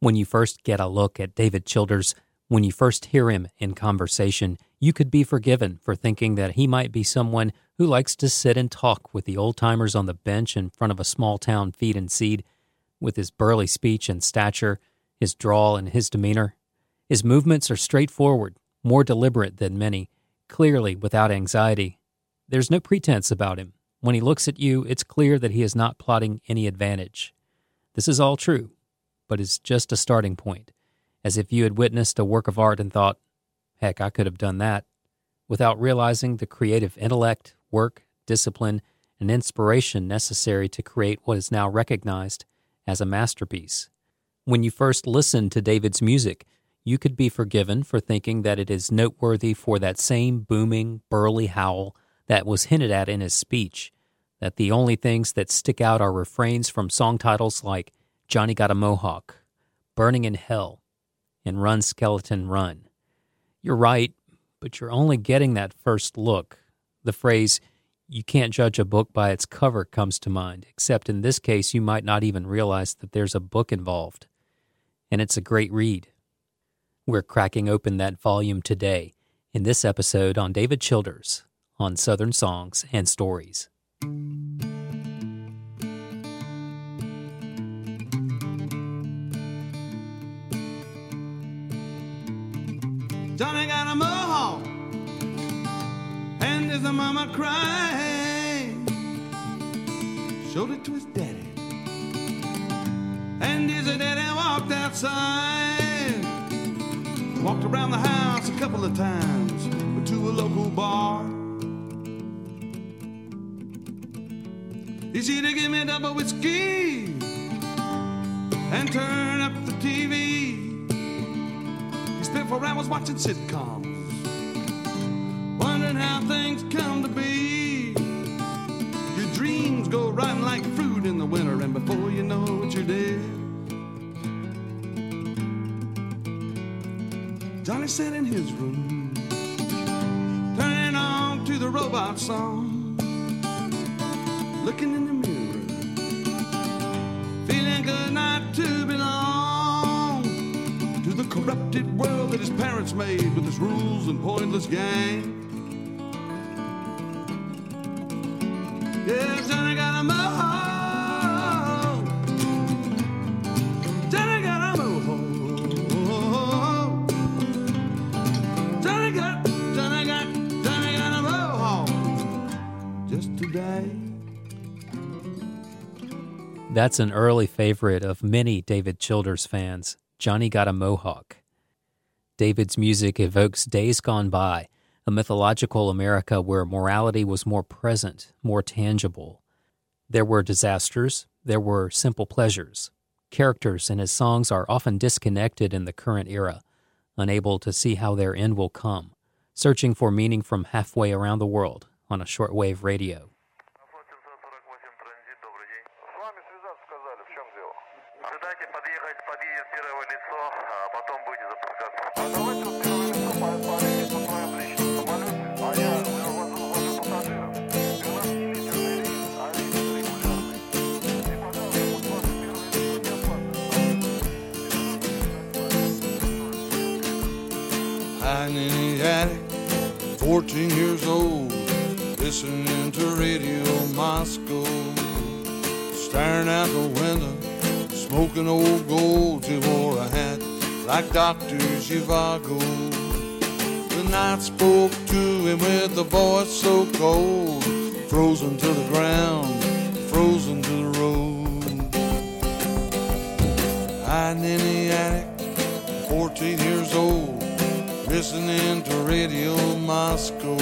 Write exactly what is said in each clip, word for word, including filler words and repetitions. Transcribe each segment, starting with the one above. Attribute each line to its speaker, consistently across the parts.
Speaker 1: When you first get a look at David Childers, when you first hear him in conversation, you could be forgiven for thinking that he might be someone who likes to sit and talk with the old-timers on the bench in front of a small-town feed and seed, with his burly speech and stature, his drawl and his demeanor. His movements are straightforward, more deliberate than many, clearly without anxiety. There's no pretense about him. When he looks at you, it's clear that he is not plotting any advantage. This is all true, but it's just a starting point, as if you had witnessed a work of art and thought, heck, I could have done that, without realizing the creative intellect, work, discipline, and inspiration necessary to create what is now recognized as a masterpiece. When you first listen to David's music, you could be forgiven for thinking that it is noteworthy for that same booming, burly howl that was hinted at in his speech, that the only things that stick out are refrains from song titles like Johnny Got a Mohawk, Burning in Hell, and Run, Skeleton, Run. You're right, but you're only getting that first look. The phrase, you can't judge a book by its cover, comes to mind, except in this case you might not even realize that there's a book involved. And it's a great read. We're cracking open that volume today in this episode on David Childers on Southern Songs and Stories.
Speaker 2: Johnny got a mohawk, and his mama crying. Showed it to his daddy, and his daddy walked outside. Walked around the house a couple of times to a local bar. He said to give me double whiskey and turn up the T V. He spent four hours watching sitcoms, wondering how things come to be. Your dreams go rotten like fruit in the winter, and before you know it, you're dead. Johnny sat in his room, turning on to the robot song, looking in the mirror, feeling good not to belong to the corrupted world that his parents made with its rules and pointless game. Yeah, Johnny got a mohawk. Johnny got a mohawk. Johnny got, Johnny got, Johnny got a mohawk. Just today.
Speaker 1: That's an early favorite of many David Childers fans, Johnny Got a Mohawk. David's music evokes days gone by, a mythological America where morality was more present, more tangible. There were disasters, there were simple pleasures. Characters in his songs are often disconnected in the current era, unable to see how their end will come, searching for meaning from halfway around the world on a shortwave radio.
Speaker 2: Hiding in the attic, fourteen years old, listening to Radio Moscow, staring out the window, smoking old gold. She wore a hat like Doctor Zhivago. The night spoke to him with a voice so cold, frozen to the ground, frozen to the road. Hiding in the attic, fourteen years old, listening to Radio Moscow.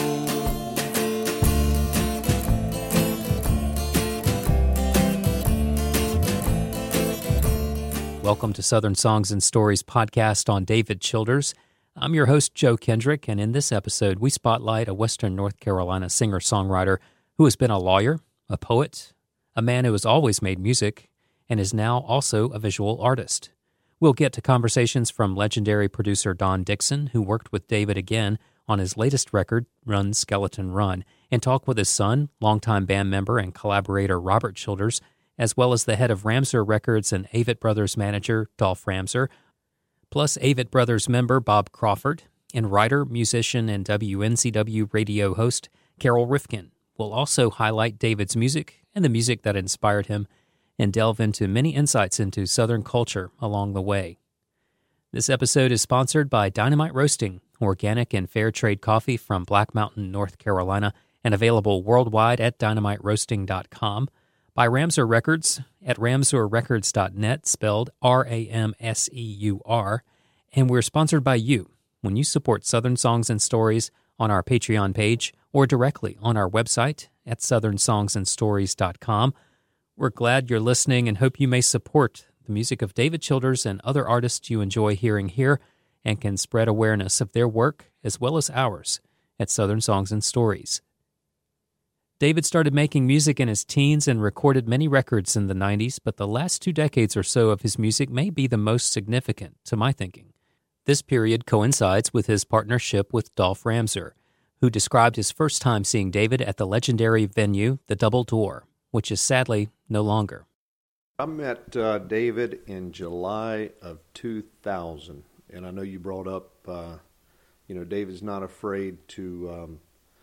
Speaker 1: Welcome to Southern Songs and Stories podcast on David Childers. I'm your host, Joe Kendrick, and in this episode, we spotlight a Western North Carolina singer-songwriter who has been a lawyer, a poet, a man who has always made music, and is now also a visual artist. We'll get to conversations from legendary producer Don Dixon, who worked with David again on his latest record, Run, Skeleton, Run, and talk with his son, longtime band member and collaborator Robert Childers, as well as the head of Ramser Records and Avett Brothers manager Dolph Ramser, plus Avett Brothers member Bob Crawford, and writer, musician, and W N C W radio host Carol Rifkin. We'll also highlight David's music and the music that inspired him, and delve into many insights into Southern culture along the way. This episode is sponsored by Dynamite Roasting, organic and fair trade coffee from Black Mountain, North Carolina, and available worldwide at dynamite roasting dot com, by Ramseur Records at ramseur records dot net, spelled R A M S E U R, and we're sponsored by you when you support Southern Songs and Stories on our Patreon page or directly on our website at southern songs and stories dot com. We're glad you're listening and hope you may support the music of David Childers and other artists you enjoy hearing here and can spread awareness of their work as well as ours at Southern Songs and Stories. David started making music in his teens and recorded many records in the nineties, but the last two decades or so of his music may be the most significant, to my thinking. This period coincides with his partnership with Dolph Ramser, who described his first time seeing David at the legendary venue, the Double Door, which is sadly no longer.
Speaker 3: I met uh, David in July of two thousand, and I know you brought up, uh, you know, David's not afraid to um,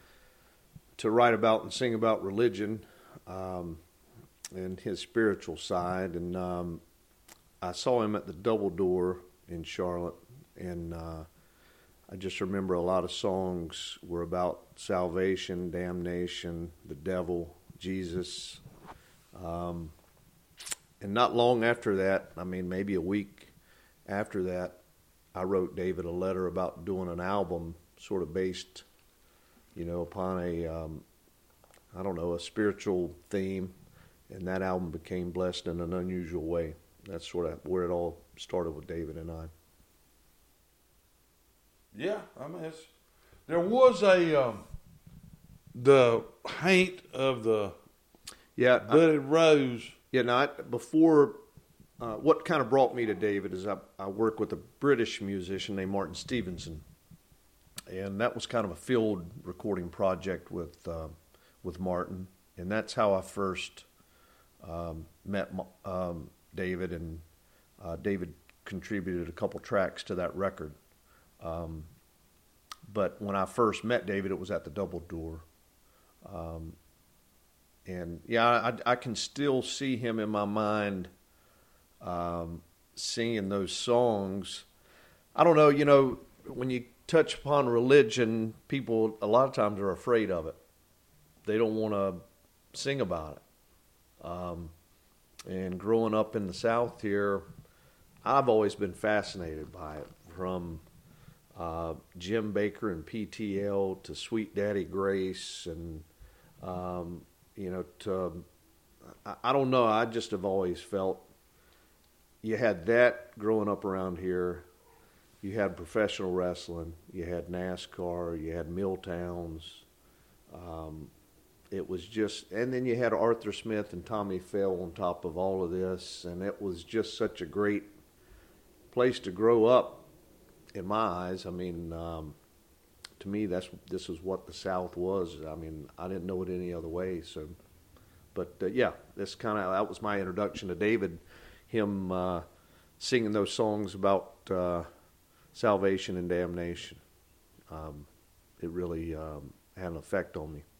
Speaker 3: to write about and sing about religion um, and his spiritual side, and um, I saw him at the Double Door in Charlotte, and uh, I just remember a lot of songs were about salvation, damnation, the devil, Jesus. Um, and not long after that, I mean, maybe a week after that, I wrote David a letter about doing an album sort of based, you know, upon a, um, I don't know, a spiritual theme. And that album became Blessed in an Unusual Way. That's sort of where it all started with David and I.
Speaker 2: Yeah, I mean, it's, there was a, um, the haint of the
Speaker 3: yeah,
Speaker 2: budded rose.
Speaker 3: Yeah, now, I, before, uh, what kind of brought me to David is I, I work with a British musician named Martin Stevenson, and that was kind of a field recording project with uh, with Martin, and that's how I first um, met um, David, and uh, David contributed a couple tracks to that record. Um, but when I first met David, it was at the Double Door. Um, And, yeah, I, I can still see him in my mind um, singing those songs. I don't know, you know, when you touch upon religion, people a lot of times are afraid of it. They don't want to sing about it. Um, and growing up in the South here, I've always been fascinated by it, from uh, Jim Baker and P T L to Sweet Daddy Grace and... Um, You know, to, I don't know, I just have always felt you had that growing up around here. You had professional wrestling, you had NASCAR, you had Milltowns. Um, it was just, and then you had Arthur Smith and Tommy Fell on top of all of this, and it was just such a great place to grow up in my eyes. I mean, um, to me, that's this is what the South was. I mean, I didn't know it any other way. So, but uh, yeah, this kind of that was my introduction to David. Him uh, singing those songs about uh, salvation and damnation. Um, it really um, had an effect on me.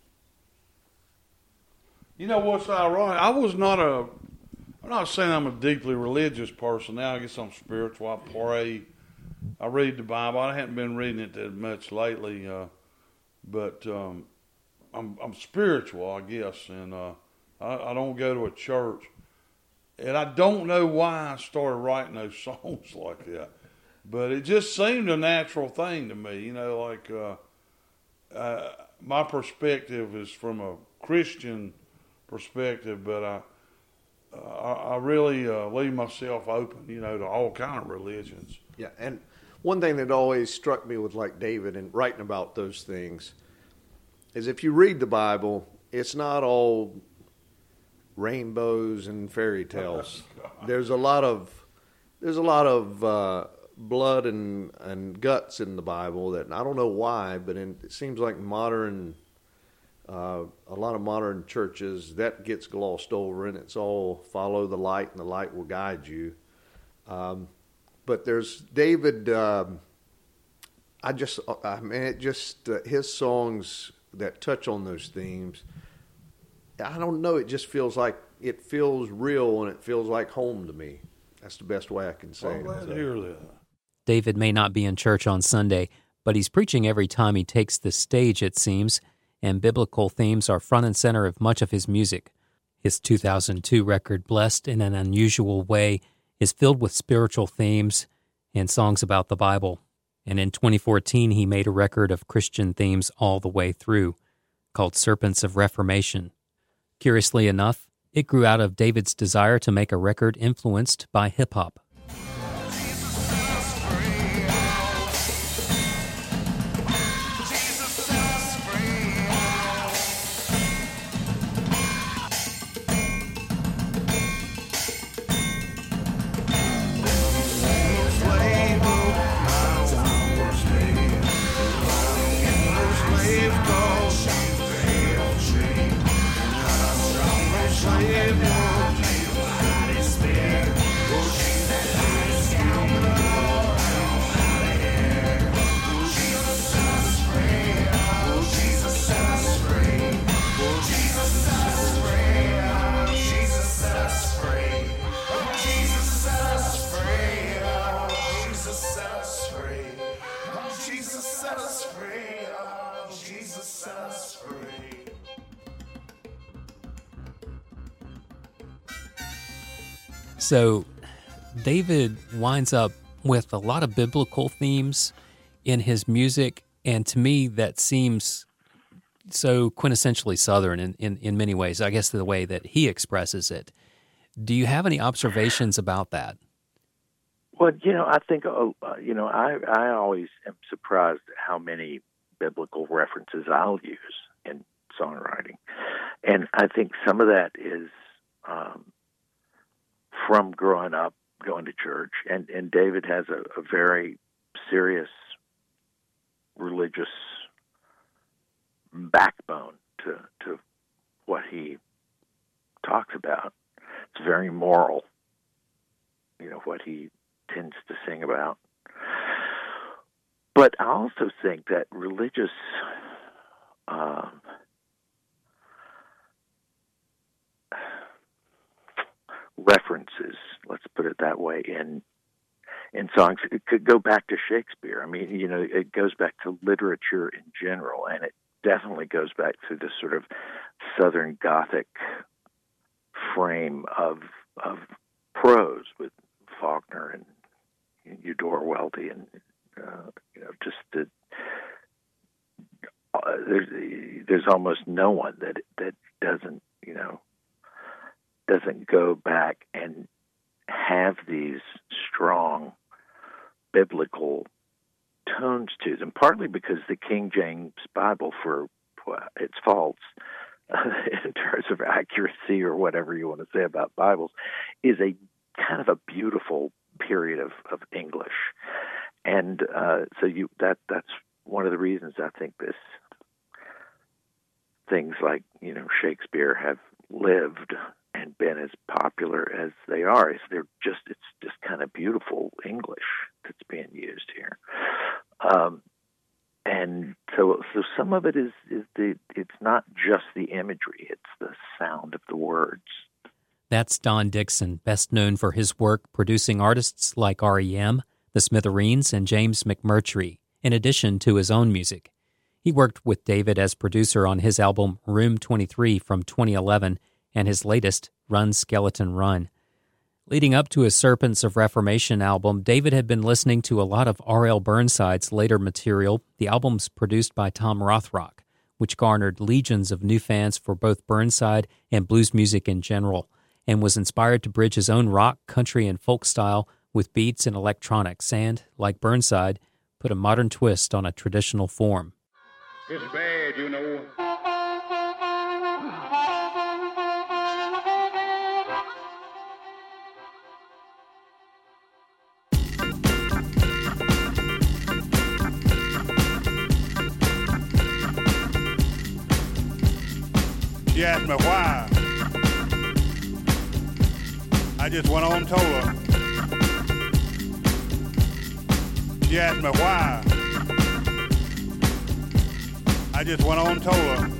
Speaker 2: You know what's ironic? I was not a. I'm not saying I'm a deeply religious person now. I guess I'm spiritual. I pray. I read the Bible. I haven't been reading it that much lately, uh, but um, I'm, I'm spiritual, I guess, and uh, I, I don't go to a church. And I don't know why I started writing those songs like that, but it just seemed a natural thing to me. You know, like uh, uh, my perspective is from a Christian perspective, but I I, I really uh, leave myself open, you know, to all kind of religions.
Speaker 3: Yeah, and one thing that always struck me with like David and writing about those things is if you read the Bible, it's not all rainbows and fairy tales. There's a lot of there's a lot of uh, blood and and guts in the Bible that I don't know why, but in, it seems like modern Uh, a lot of modern churches, that gets glossed over, and it's all follow the light, and the light will guide you. Um, but there's David. Um, I just, I mean, it just uh, his songs that touch on those themes. I don't know. It just feels like it feels real, and it feels like home to me. That's the best way I can say
Speaker 2: I'm
Speaker 3: it.
Speaker 2: glad
Speaker 3: So.
Speaker 2: to hear that.
Speaker 1: David may not be in church on Sunday, but he's preaching every time he takes the stage, it seems, and biblical themes are front and center of much of his music. His two thousand two record, Blessed in an Unusual Way, is filled with spiritual themes and songs about the Bible. And in twenty fourteen, he made a record of Christian themes all the way through, called Serpents of Reformation. Curiously enough, it grew out of David's desire to make a record influenced by hip-hop. So David winds up with a lot of biblical themes in his music, and to me that seems so quintessentially Southern in, in, in many ways, I guess the way that he expresses it. Do you have any observations about that?
Speaker 4: Well, you know, I think, uh, you know, I, I always am surprised at how many biblical references I'll use in songwriting. And I think some of that is um, from growing up, going to church. And, and David has a, a very serious religious backbone to, to what he talks about. It's very moral, you know, what he tends to sing about. But I also think that religious um, references, let's put it that way, in in songs, it could go back to Shakespeare. I mean, you know, it goes back to literature in general, and it definitely goes back to this sort of Southern Gothic frame of of prose with Faulkner and Eudora Welty, and uh, you know, just the uh, there's there's almost no one that that doesn't you know doesn't go back and have these strong biblical tones to them. Partly because the King James Bible, for its faults uh, in terms of accuracy or whatever you want to say about Bibles, is a kind of a beautiful period of, of English. And uh, so you that that's one of the reasons I think this things like, you know, Shakespeare have lived and been as popular as they are. Is they're just it's just kind of beautiful English that's being used here. Um, and so so some of it is, is the it's not just the imagery, it's the sound of the words.
Speaker 1: That's Don Dixon, best known for his work producing artists like R E M, The Smithereens, and James McMurtry, in addition to his own music. He worked with David as producer on his album Room twenty-three from twenty eleven and his latest, Run, Skeleton, Run. Leading up to his Serpents of Reformation album, David had been listening to a lot of R L Burnside's later material, the albums produced by Tom Rothrock, which garnered legions of new fans for both Burnside and blues music in general, and was inspired to bridge his own rock, country, and folk style with beats and electronics and, like Burnside, put a modern twist on a traditional form.
Speaker 5: It's bad, you know. She asked me why. I just went on and told her. She asked me why. I just went on and told her.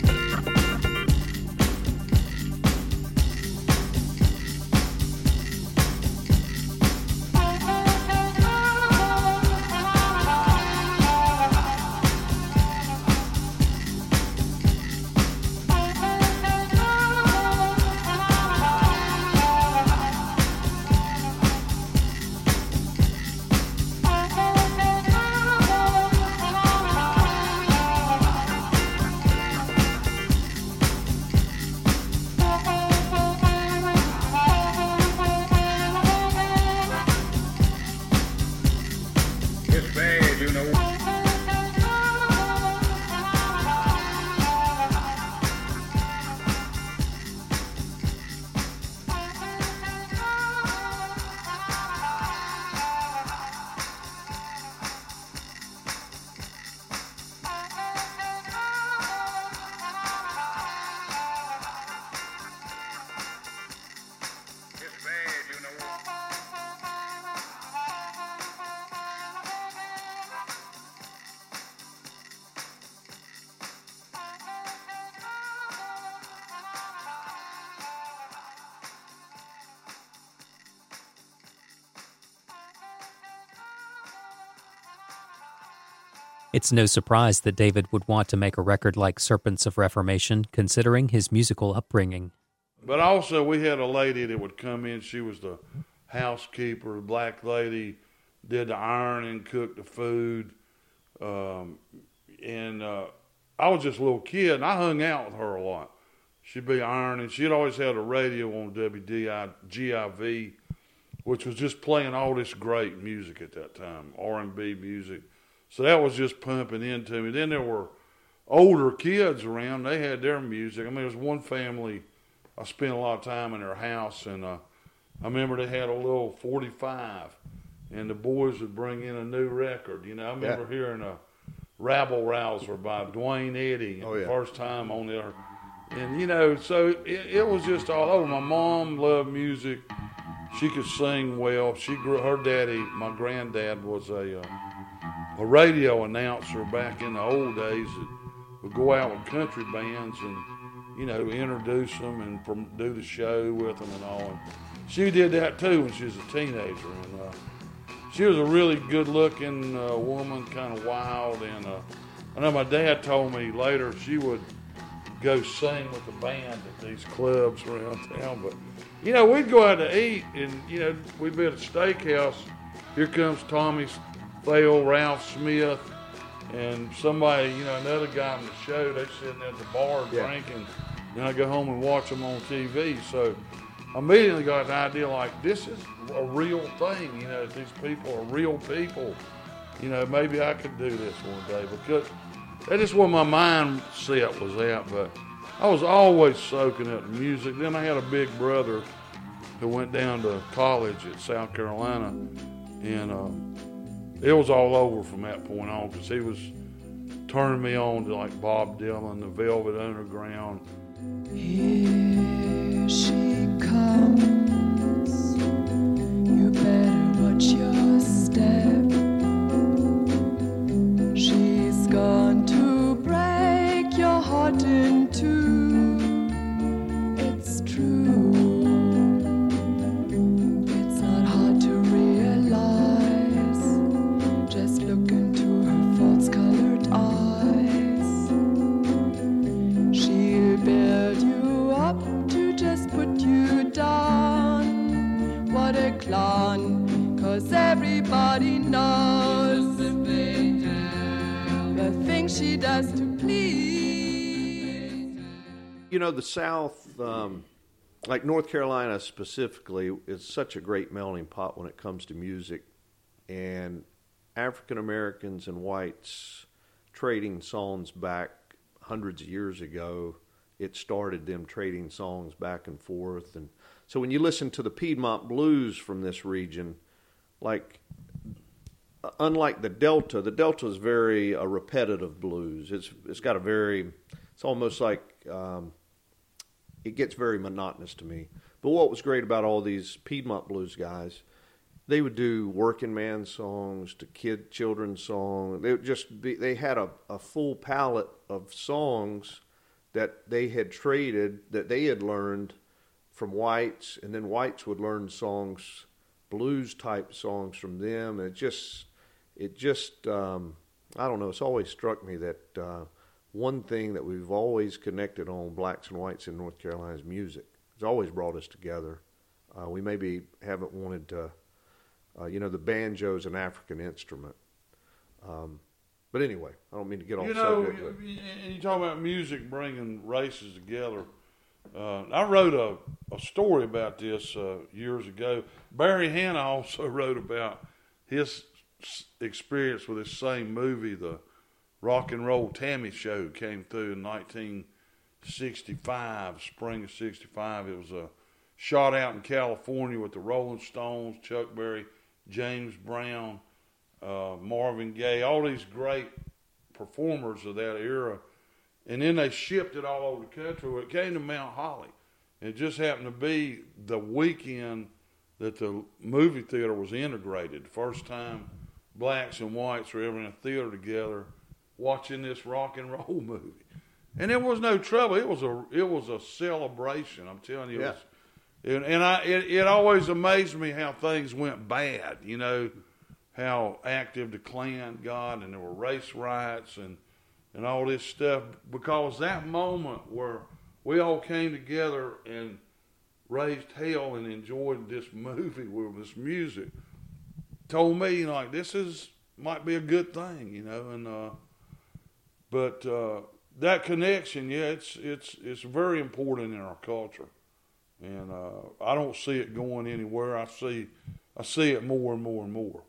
Speaker 1: It's no surprise that David would want to make a record like Serpents of Reformation, considering his musical upbringing.
Speaker 2: But also, we had a lady that would come in. She was the housekeeper, a black lady, did the ironing, cooked the food. Um, and uh, I was just a little kid, and I hung out with her a lot. She'd be ironing. She'd always had a radio on W D I G I V, which was just playing all this great music at that time, R and B music. So that was just pumping into me. Then there were older kids around. They had their music. I mean, there was one family, I spent a lot of time in their house, and uh, I remember they had a little forty-five, and the boys would bring in a new record. You know, I remember yeah. hearing a Rabble Rouser by Dwayne Eddy oh, yeah. first time on there. And, you know, so it, it was just all over. My mom loved music. She could sing well. She grew, her daddy, my granddad, was a... Uh, a radio announcer back in the old days that would go out with country bands and, you know, introduce them and from, do the show with them and all. And she did that too when she was a teenager. And uh, she was a really good-looking uh, woman, kind of wild. And uh, I know my dad told me later she would go sing with the band at these clubs around town. But, you know, we'd go out to eat and, you know, we'd be at a steakhouse. Here comes Tommy Thale, Ralph Smith, and somebody, you know, another guy on the show. They sitting at the bar yeah. drinking, and I go home and watch them on T V. So I immediately got an idea like, this is a real thing. You know, these people are real people. You know, maybe I could do this one day, because that's just where my mindset was at. But I was always soaking up music. Then I had a big brother who went down to college at South Carolina, and uh, it was all over from that point on, because he was turning me on to like Bob Dylan, the Velvet Underground.
Speaker 6: Here she comes, you better watch your step. She's gone to break your heart in two. It's true. It's not hard to realize. Just look into her false-colored eyes. She'll build you up to just put you down. What a clown, 'cause everybody knows the things she does to please.
Speaker 3: You know, the South, um, like North Carolina specifically, is such a great melting pot when it comes to music. And African Americans and whites trading songs back hundreds of years ago, it started them trading songs back and forth. And so when you listen to the Piedmont blues from this region, like unlike the Delta, the Delta is very a repetitive blues. It's it's got a very, it's almost like um, it gets very monotonous to me. But what was great about all these Piedmont blues guys, they would do working man songs to kid children's songs. They would just be, they had a, a full palette of songs that they had traded, that they had learned from whites, and then whites would learn songs, blues type songs from them. And it just, it just, um, I don't know. It's always struck me that uh, one thing that we've always connected on, blacks and whites in North Carolina, is music. It's always brought us together. Uh, we maybe haven't wanted to. Uh, you know, the banjo is an African instrument. Um, but anyway, I don't mean to get off
Speaker 5: you know,
Speaker 3: subject. But.
Speaker 5: And you talk about music bringing races together. Uh, I wrote a, a story about this uh, years ago. Barry Hannah also wrote about his experience with this same movie, the Rock and Roll Tammy Show, came through in nineteen sixty-five, spring of sixty-five. It was a shot out in California with the Rolling Stones, Chuck Berry, James Brown, uh, Marvin Gaye, all these great performers of that era. And then they shipped it all over the country. Well, it came to Mount Holly. It just happened to be the weekend that the movie theater was integrated. The first time blacks and whites were ever in a theater together watching this rock and roll movie. And there was no trouble. It was a it was a celebration. I'm telling you. It
Speaker 3: yeah.
Speaker 5: was, and, and I it, it always amazed me how things went bad. You know, how active the Klan got, and there were race riots and and all this stuff, because that moment where we all came together and raised hell and enjoyed this movie with this music told me, like, this is might be a good thing, you know. And uh, but uh, that connection, yeah, it's it's it's very important in our culture, and uh, I don't see it going anywhere. I see I see it more and more and more.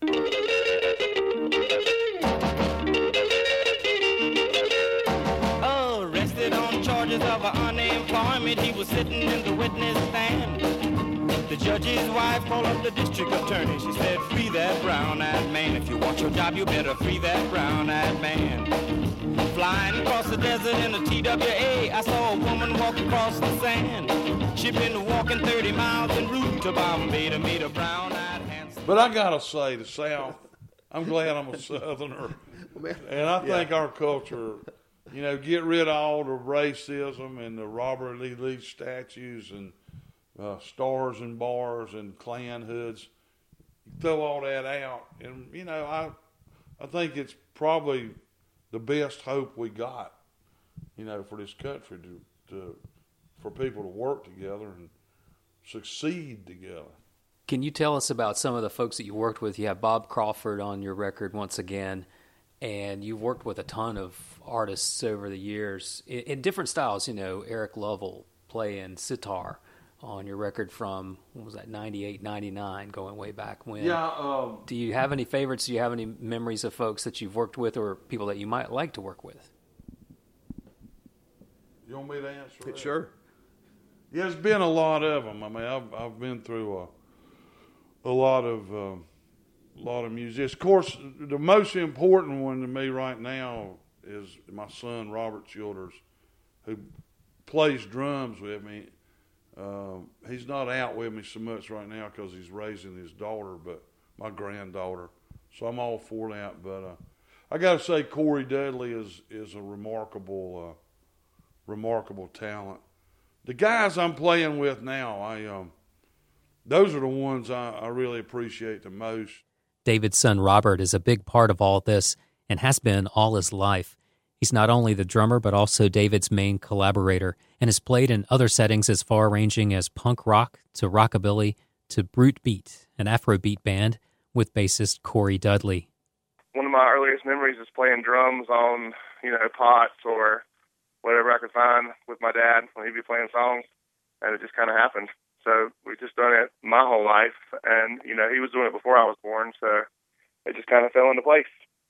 Speaker 7: Arrested on charges of unemployment, he was sitting in the witness stand. The judge's wife called up the district attorney. She said, free that brown-eyed man. If you want your job, you better free that brown-eyed man. Flying across the desert in a T W A, I saw a woman walk across the sand. She'd been walking thirty miles en route to Bombay to meet a brown-eyed handsome.
Speaker 5: But I gotta say, the South, I'm glad I'm a Southerner. And I think yeah. our culture, you know, get rid of all the racism and the Robert E. Lee statues and uh, stars and bars and Klan hoods. Throw all that out. And, you know, I I think it's probably the best hope we got, you know, for this country to, to for people to work together and succeed together.
Speaker 1: Can you tell us about some of the folks that you worked with? You have Bob Crawford on your record once again, and you've worked with a ton of artists over the years in, in different styles. You know, Eric Lovell playing sitar on your record from, what was that, ninety-eight, ninety-nine, going way back when.
Speaker 5: Yeah. Um,
Speaker 1: Do you have any favorites? Do you have any memories of folks that you've worked with or people that you might like to work with?
Speaker 5: You want me to answer that?
Speaker 3: Sure.
Speaker 5: Yeah, there's been a lot of them. I mean, I've I've been through a a lot of um, a lot of musicians. Of course, the most important one to me right now is my son Robert Childers, who plays drums with me. Uh, he's not out with me so much right now because he's raising his daughter, but my granddaughter. So I'm all for that. But uh, I got to say, Corey Dudley is is a remarkable, uh, remarkable talent. The guys I'm playing with now, I um, those are the ones I, I really appreciate the most.
Speaker 1: David's son Robert is a big part of all this and has been all his life. He's not only the drummer, but also David's main collaborator, and has played in other settings as far-ranging as punk rock to rockabilly to brute beat, an Afrobeat band with bassist Corey Dudley.
Speaker 8: One of my earliest memories is playing drums on, you know, pots or whatever I could find with my dad when he'd be playing songs, and it just kind of happened. So we've just done it my whole life, and, you know, he was doing it before I was born, so it just kind of fell into place.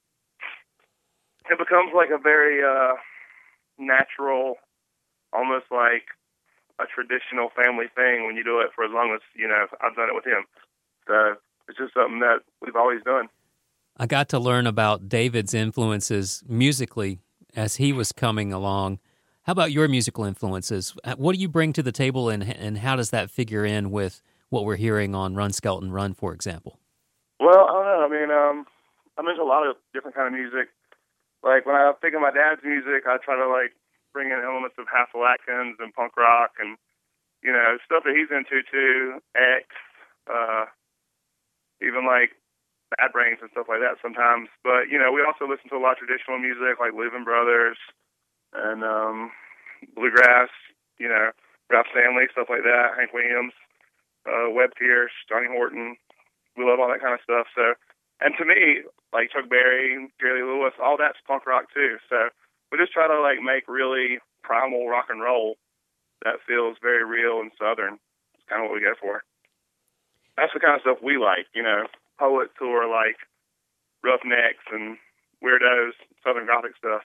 Speaker 8: It becomes like a very uh, natural, almost like a traditional family thing when you do it for as long as, you know, I've done it with him. So it's just something that we've always done.
Speaker 1: I got to learn about David's influences musically as he was coming along. How about your musical influences? What do you bring to the table, and and how does that figure in with what we're hearing on Run Skelton Run, for example?
Speaker 8: Well, I don't know. I mean, um, I'm into a lot of different kind of music. Like, when I think of my dad's music, I try to, like, bring in elements of Hassel Atkins and punk rock and, you know, stuff that he's into, too. X, uh, even, like, Bad Brains and stuff like that sometimes. But, you know, we also listen to a lot of traditional music, like Living Brothers and um, Bluegrass, you know, Ralph Stanley, stuff like that, Hank Williams, uh, Webb Pierce, Johnny Horton. We love all that kind of stuff. So, and to me, like Chuck Berry, Jerry Lee Lewis, all that's punk rock too. So we just try to like make really primal rock and roll that feels very real and Southern. It's kind of what we go for. That's the kind of stuff we like, you know, poets who are like Roughnecks and Weirdos, Southern Gothic stuff.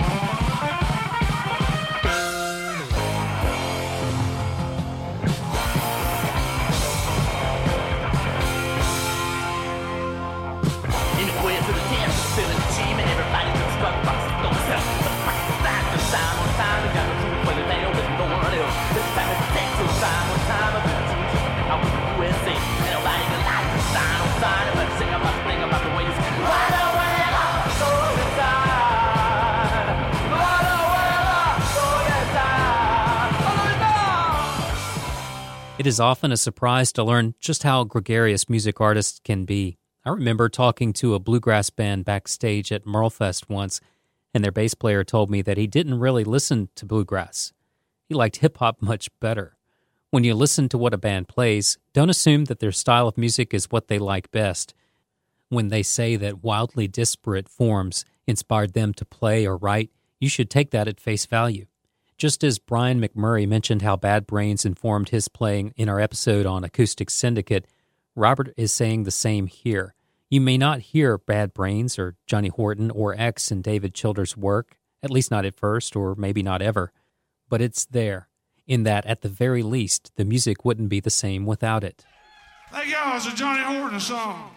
Speaker 1: It is often a surprise to learn just how gregarious music artists can be. I remember talking to a bluegrass band backstage at Merlefest once, and their bass player told me that he didn't really listen to bluegrass. He liked hip-hop much better. When you listen to what a band plays, don't assume that their style of music is what they like best. When they say that wildly disparate forms inspired them to play or write, you should take that at face value. Just as Brian McMurray mentioned how Bad Brains informed his playing in our episode on Acoustic Syndicate, Robert is saying the same here. You may not hear Bad Brains or Johnny Horton or X in David Childers' work, at least not at first or maybe not ever, but it's there, in that at the very least the music wouldn't be the same without it.
Speaker 2: Hey y'all, it's a Johnny Horton song.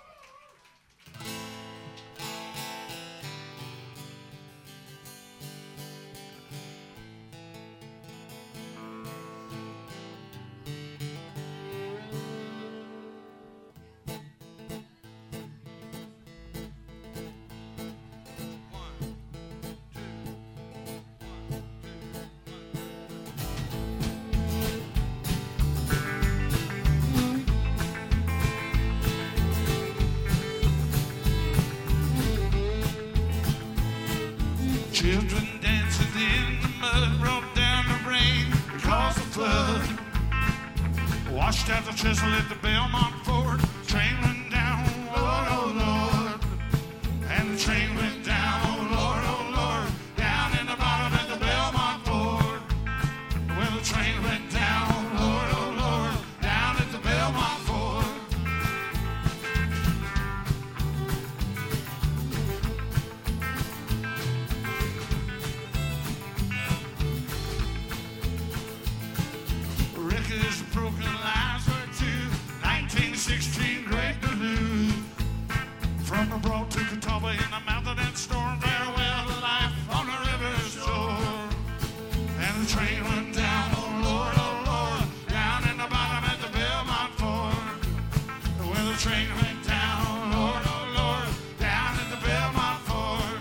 Speaker 2: Children dancing in the mud, brought down the rain because the flood washed out the trestle at the Belmont Ford. Train went down, Lord, oh Lord, and the train went down, oh Lord, oh Lord, down in the bottom at the Belmont Ford. Well, the train went down, Lord, oh Lord, down at the Belmont Ford. Records of broken lives were to nineteen sixteen great deluge. From the broad to Catawba in the mountain and storm, farewell to life on the river's shore. And the train went down, oh Lord, oh Lord, down in the bottom at the Belmont Ford. Well, the train went down, Lord, oh Lord, down at the Belmont Ford.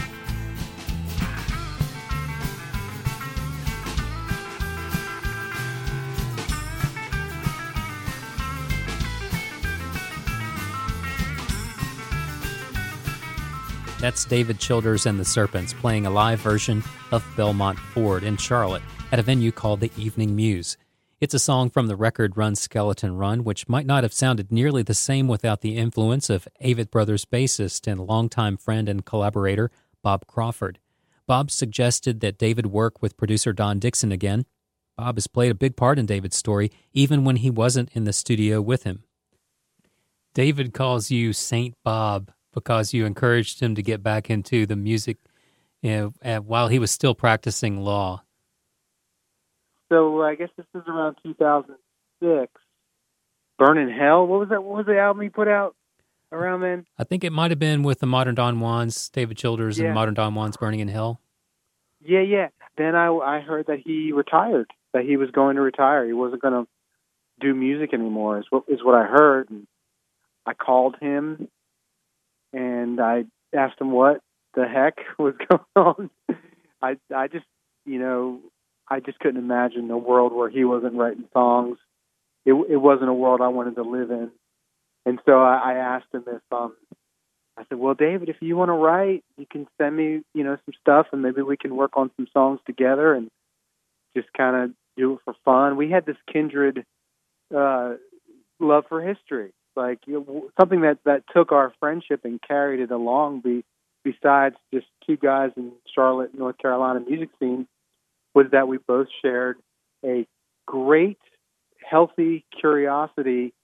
Speaker 1: That's David Childers and the Serpents playing a live version of Belmont Ford in Charlotte at a venue called the Evening Muse. It's a song from the record Run Skeleton Run, which might not have sounded nearly the same without the influence of Avett Brothers bassist and longtime friend and collaborator Bob Crawford. Bob suggested that David work with producer Don Dixon again. Bob has played a big part in David's story, even when he wasn't in the studio with him. David calls you Saint Bob because you encouraged him to get back into the music, you know, while he was still practicing law.
Speaker 9: So uh, I guess this is around two thousand six. Burning Hell. What was that? What was the album he put out around then?
Speaker 1: I think it might have been with the Modern Don Juans, David Childers
Speaker 9: yeah.
Speaker 1: and Modern Don Juans, Burning in Hell.
Speaker 9: Yeah, yeah. then I, I heard that he retired, that he was going to retire. He wasn't going to do music anymore, is what, is what I heard. And I called him, and I asked him what the heck was going on. I, I just, you know, I just couldn't imagine a world where he wasn't writing songs. It, it wasn't a world I wanted to live in. And so I, I asked him if, um, I said, well, David, if you want to write, you can send me, you know, some stuff, and maybe we can work on some songs together and just kind of do it for fun. We had this kindred uh, love for history, like you know, something that, that took our friendship and carried it along. Be, besides just two guys in Charlotte, North Carolina music scene, was that we both shared a great, healthy curiosity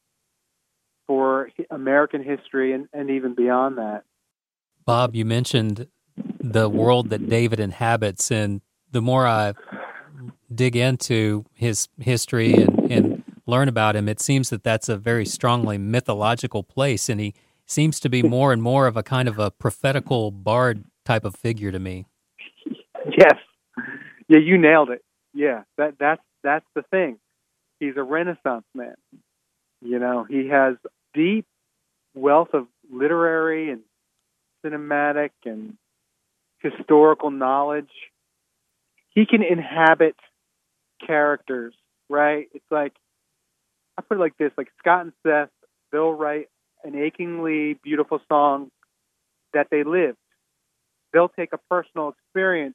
Speaker 9: for American history and, and even beyond that.
Speaker 1: Bob, you mentioned the world that David inhabits, and the more I dig into his history and, and learn about him, it seems that that's a very strongly mythological place, and he seems to be more and more of a kind of a prophetical bard type of figure to me.
Speaker 9: Yes. Yeah, you nailed it. Yeah, that that's that's the thing. He's a Renaissance man. You know, he has deep wealth of literary and cinematic and historical knowledge. He can inhabit characters, right? It's like, I put it like this, like Scott and Seth, they'll write an achingly beautiful song that they lived. They'll take a personal experience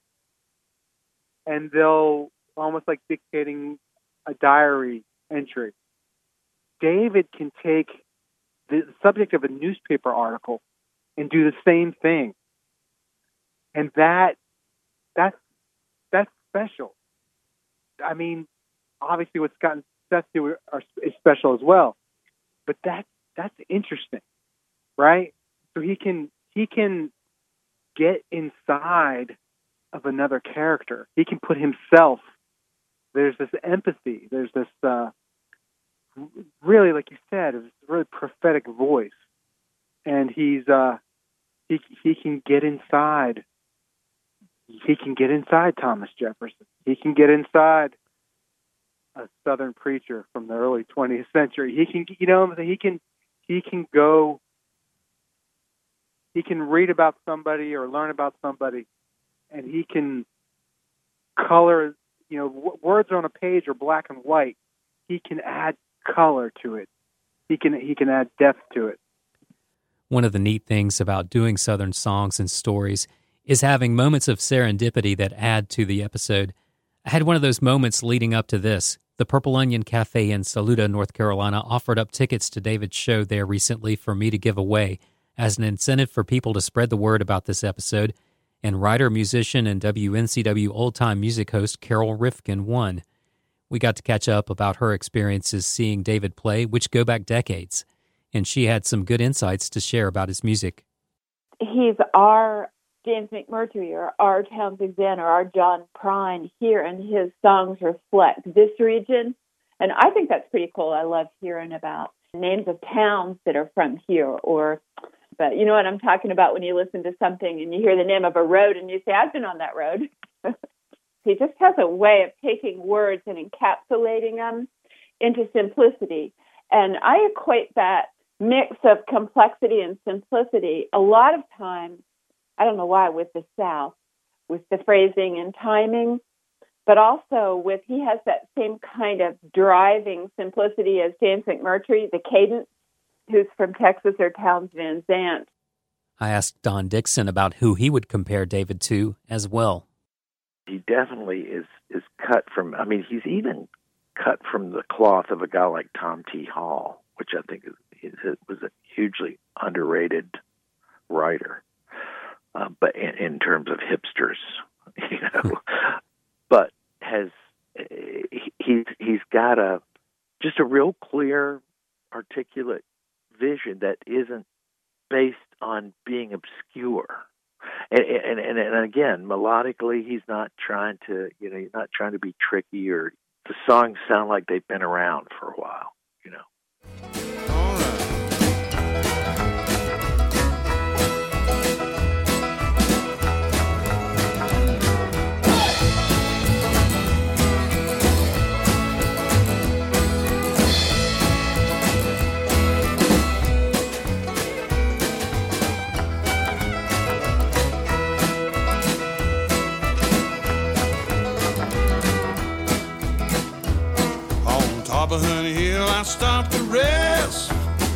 Speaker 9: and they'll almost like dictating a diary entry. David can take the subject of a newspaper article and do the same thing. And that that's that's special. I mean, obviously what Scott and Seth do are, are, is special as well. But that that's interesting, right? So he can he can get inside of another character. He can put himself. There's this empathy. There's this uh, really, like you said, it's a really prophetic voice, and he's uh, he he can get inside. He can get inside Thomas Jefferson. He can get inside a Southern preacher from the early twentieth century. He can, you know, he can he can go. He can read about somebody or learn about somebody, and he can color. You know, w- words on a page are black and white. He can add color to it. He can he can add depth to it.
Speaker 1: One of the neat things about doing Southern songs and stories is having moments of serendipity that add to the episode. I had one of those moments leading up to this. The Purple Onion Cafe in Saluda, North Carolina, offered up tickets to David's show there recently for me to give away as an incentive for people to spread the word about this episode, and writer, musician, and W N C W old-time music host Carol Rifkin won. We got to catch up about her experiences seeing David play, which go back decades, and she had some good insights to share about his music.
Speaker 10: He's our James McMurtry or our Townsend Glenn or our John Prine here, and his songs reflect this region. And I think that's pretty cool. I love hearing about names of towns that are from here, or, but you know what I'm talking about when you listen to something and you hear the name of a road and you say, I've been on that road. He just has a way of taking words and encapsulating them into simplicity. And I equate that mix of complexity and simplicity a lot of times, I don't know why, with the South, with the phrasing and timing, but also with, he has that same kind of driving simplicity as James McMurtry, the cadence, who's from Texas, or Townes Van Zandt.
Speaker 1: I asked Don Dixon about who he would compare David to as well.
Speaker 4: He definitely is, is cut from, I mean, he's even cut from the cloth of a guy like Tom T. Hall, which I think is, is, was a hugely underrated writer. Uh, but in, in terms of hipsters, you know, but has he, he's he's got a just a real clear, articulate vision that isn't based on being obscure, and and and, and again, melodically, he's not trying to, you know, he's not trying to be tricky, or the songs sound like they've been around for a while, you know.
Speaker 2: of Honey Hill, I stopped to rest.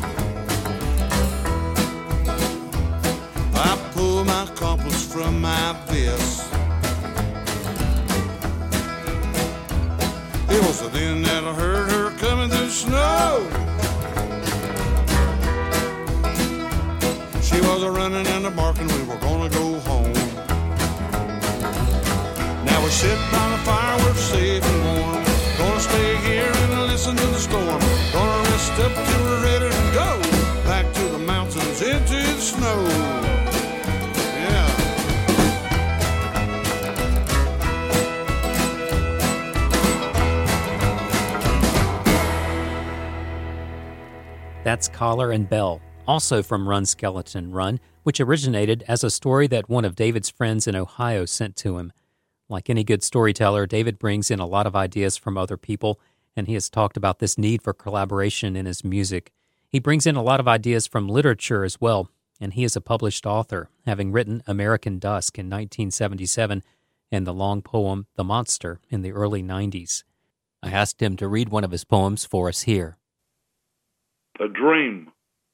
Speaker 2: I pulled my compass from my vest. It was then that I heard her coming through the snow. She was a running and a barking, we were gonna go home. Now we're sitting by the fire, we're safe and warm. Gonna stay here and listen to the storm. Gonna rest up till we're ready to go. Back to the mountains, into the snow. Yeah.
Speaker 1: That's Collar and Bell, also from Run Skeleton Run, which originated as a story that one of David's friends in Ohio sent to him. Like any good storyteller, David brings in a lot of ideas from other people, and he has talked about this need for collaboration in his music. He brings in a lot of ideas from literature as well, and he is a published author, having written American Dusk in nineteen seventy-seven and the long poem The Monster in the early nineties. I asked him to read one of his poems for us here.
Speaker 5: A dream.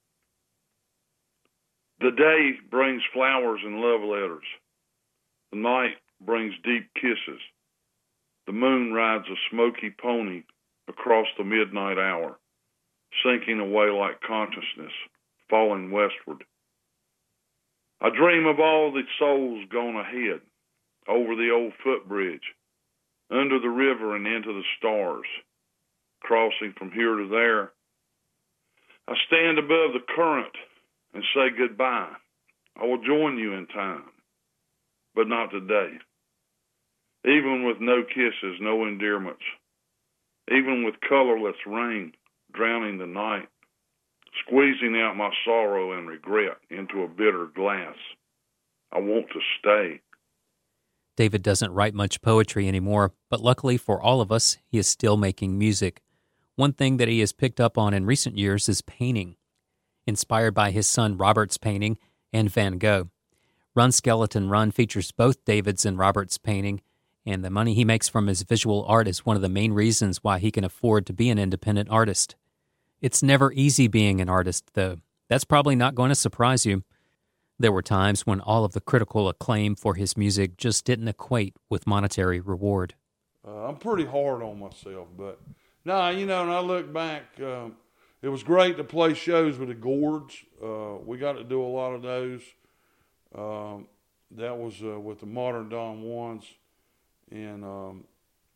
Speaker 5: The day brings flowers and love letters. The night brings deep kisses. The moon rides a smoky pony across the midnight hour, sinking away like consciousness, falling westward. I dream of all the souls gone ahead, over the old footbridge, under the river and into the stars, crossing from here to there. I stand above the current and say goodbye. I will join you in time, but not today. Even with no kisses, no endearments, even with colorless rain drowning the night, squeezing out my sorrow and regret into a bitter glass, I want to stay.
Speaker 1: David doesn't write much poetry anymore, but luckily for all of us, he is still making music. One thing that he has picked up on in recent years is painting, inspired by his son Robert's painting and Van Gogh. Run Skeleton Run features both David's and Robert's painting, and the money he makes from his visual art is one of the main reasons why he can afford to be an independent artist. It's never easy being an artist, though. That's probably not going to surprise you. There were times when all of the critical acclaim for his music just didn't equate with monetary reward.
Speaker 5: Uh, I'm pretty hard on myself, but no, nah, you know, and I look back, uh, it was great to play shows with the Gourds. Uh, we got to do a lot of those. Um, that was uh, with the Modern Don Juans. And um,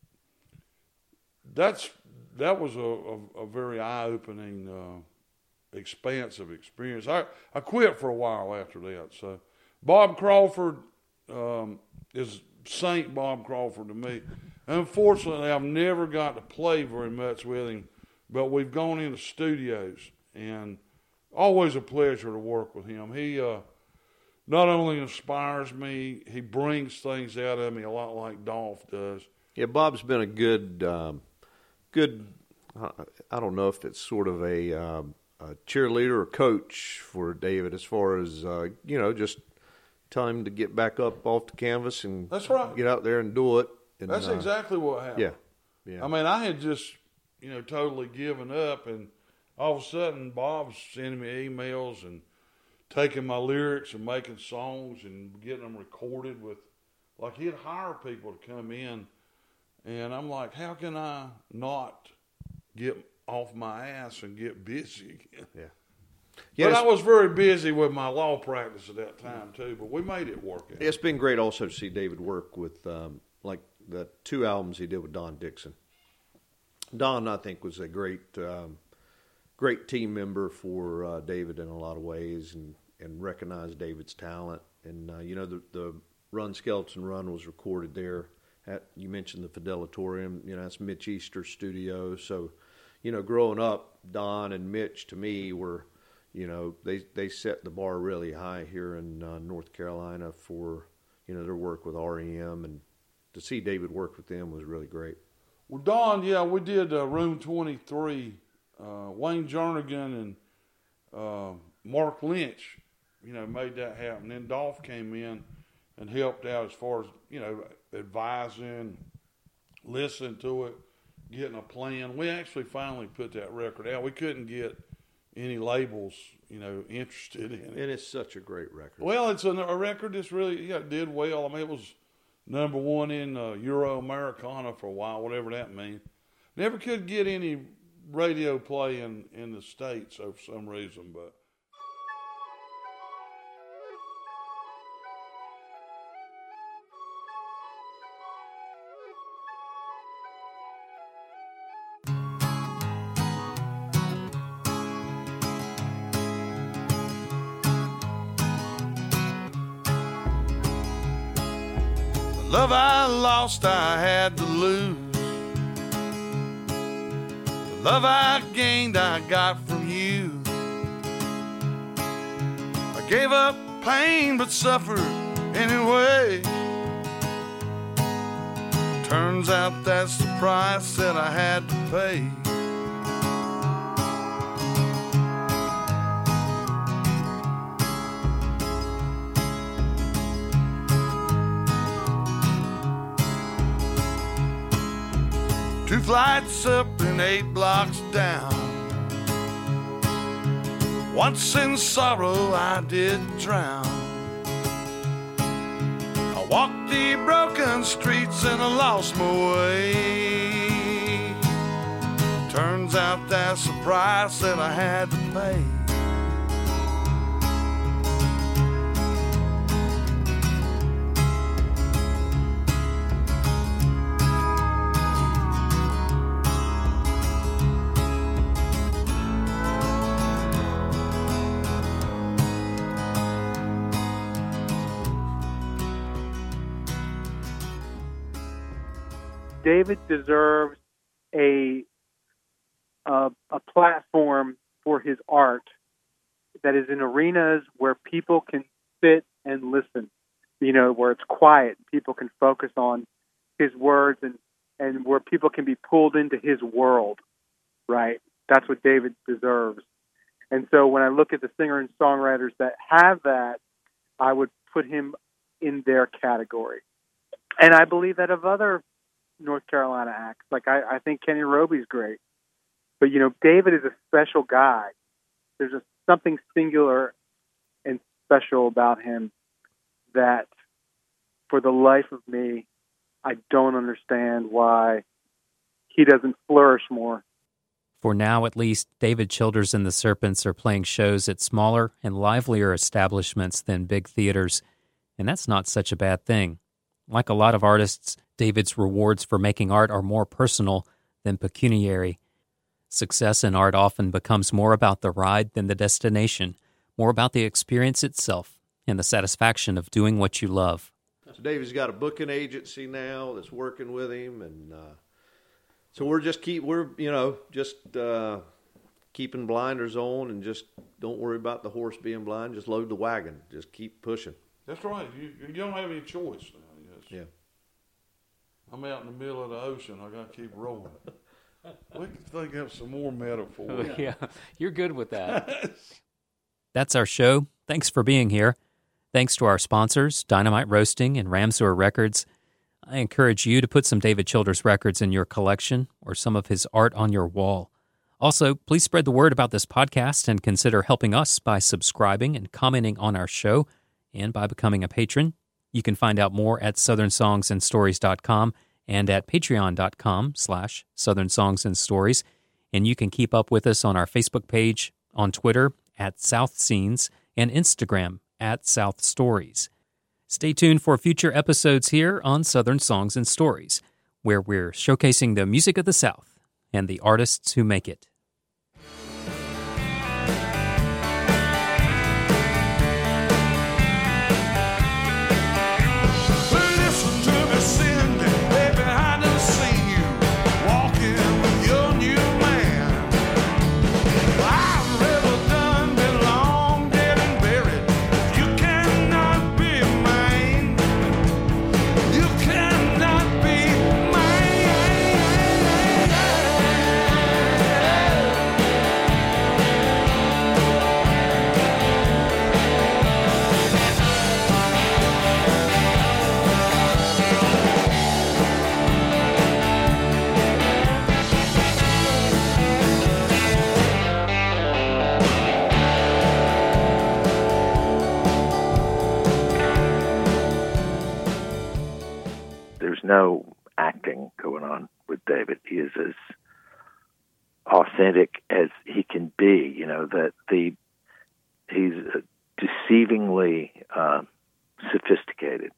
Speaker 5: that's that was a, a, a very eye-opening, uh, expansive experience. I, I quit for a while after that. So Bob Crawford um, is Saint Bob Crawford to me. Unfortunately, I've never got to play very much with him, but we've gone into studios, and always a pleasure to work with him. He uh, not only inspires me, he brings things out of me a lot like Dolph does.
Speaker 3: Yeah, Bob's been a good, um, good. Uh, I don't know if it's sort of a, uh, a cheerleader or coach for David, as far as uh, you know, just tell him to get back up off the canvas and
Speaker 5: that's right.
Speaker 3: Get out there and do it. And,
Speaker 5: that's
Speaker 3: uh,
Speaker 5: exactly what happened.
Speaker 3: Yeah, yeah.
Speaker 5: I mean, I had just you know totally given up, and all of a sudden, Bob's sending me emails and taking my lyrics and making songs and getting them recorded with, like he'd hire people to come in, and I'm like, how can I not get off my ass and get busy again?
Speaker 3: Yeah.
Speaker 5: But I was very busy with my law practice at that time too, but we made it work out.
Speaker 3: It's been great also to see David work with, um, like the two albums he did with Don Dixon. Don, I think, was a great um, great team member for uh, David in a lot of ways, and, and recognized David's talent. And, uh, you know, the, the Run Skeleton Run was recorded there. At, you mentioned the Fidelatorium, you know, that's Mitch Easter's studio. So, you know, growing up, Don and Mitch, to me, were, you know, they, they set the bar really high here in uh, North Carolina for, you know, their work with R E M. And to see David work with them was really great.
Speaker 5: Well, Don, yeah, we did uh, Room twenty-three. Uh, Wayne Jernigan and uh, Mark Lynch, you know, made that happen. Then Dolph came in and helped out as far as, you know, advising, listening to it. getting a plan. We actually finally put that record out. We couldn't get any labels, you know, interested in it.
Speaker 3: And it's such a great record.
Speaker 5: Well, it's a, a record that's really, yeah, it did well. I mean, it was number one in uh, Euro Americana for a while, whatever that means. Never could get any radio play in, in the States for some reason, but.
Speaker 2: Love I lost, I had to lose. The love I gained, I got from you. I gave up pain, but suffered anyway. Turns out that's the price that I had to pay. Two flights up and eight blocks down. Once in sorrow I did drown. I walked the broken streets and I lost my way. Turns out that's the price that I had to pay.
Speaker 9: David deserves a, a a platform for his art that is in arenas where people can sit and listen, you know, where it's quiet, people can focus on his words, and, and where people can be pulled into his world, right? That's what David deserves. And so when I look at the singer and songwriters that have that, I would put him in their category. And I believe that of other North Carolina acts. Like, I, I think Kenny Roby's great. But, you know, David is a special guy. There's just something singular and special about him that, for the life of me, I don't understand why he doesn't flourish more.
Speaker 1: For now, at least, David Childers and the Serpents are playing shows at smaller and livelier establishments than big theaters, and that's not such a bad thing. Like a lot of artists, David's rewards for making art are more personal than pecuniary. Success in art often becomes more about the ride than the destination, more about the experience itself and the satisfaction of doing what you love.
Speaker 3: So David's got a booking agency now that's working with him, and uh, so we're just keep we're you know just uh, keeping blinders on and just don't worry about the horse being blind. Just load the wagon. Just keep pushing.
Speaker 5: That's right. You you don't have any choice now.
Speaker 3: Yeah.
Speaker 5: I'm out in the middle of the ocean. I got to keep rolling. We can think of some more metaphors.
Speaker 1: Yeah, you're good with that. That's our show. Thanks for being here. Thanks to our sponsors, Dynamite Roasting and Ramseur Records. I encourage you to put some David Childers records in your collection or some of his art on your wall. Also, please spread the word about this podcast and consider helping us by subscribing and commenting on our show and by becoming a patron. You can find out more at southern songs and stories dot com and at patreon.com slash Southern Songs and Stories. And you can keep up with us on our Facebook page, on Twitter at South Scenes, and Instagram at South Stories. Stay tuned for future episodes here on Southern Songs and Stories, where we're showcasing the music of the South and the artists who make it.
Speaker 4: no acting going on with David. He is as authentic as he can be. You know, that the he's deceivingly uh, sophisticated.